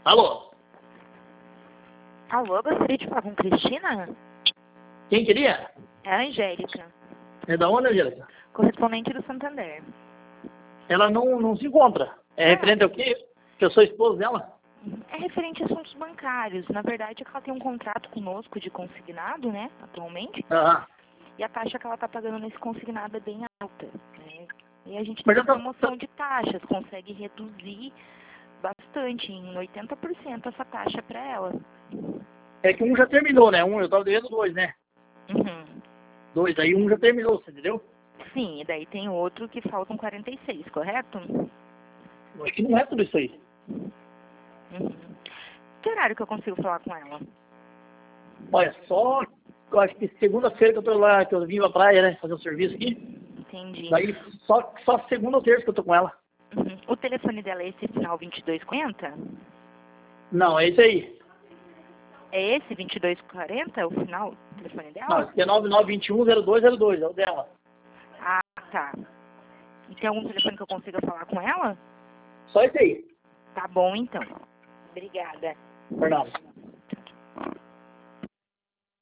Alô? Alô, gostaria de falar com Cristina? Quem queria? É a Angélica, É da onde, Angélica? correspondente do Santander. Ela não se encontra. É referente ao quê? Que eu sou esposo dela? É referente a assuntos bancários. Na verdade, é que ela tem um contrato conosco de consignado, né, atualmente. Aham. E a taxa que ela está pagando nesse consignado é bem alta, né? E a gente Mas tem já tá- promoção de taxas, consegue reduzir bastante, em 80% essa taxa para ela. É que um já terminou, né? Eu tava devendo dois, né? Uhum. Dois, aí um já terminou, você entendeu? Sim, e daí tem outro que faltam 46, correto? Eu acho que não é tudo isso aí. Uhum. Que horário que eu consigo falar com ela? Olha, só... Eu acho que segunda-feira que eu tô lá, que eu vim pra praia, né? Fazer um serviço aqui. Entendi. Daí só segunda ou terça que eu tô com ela. Uhum. O telefone dela é esse final 2240? Não, é isso aí. É esse 2240 o final do telefone Não, dela? esse aqui é 9921-0202, é o dela. Ah, tá. E tem algum telefone que eu consiga falar com ela? Só esse aí, Tá bom, então. Obrigada. Fernando.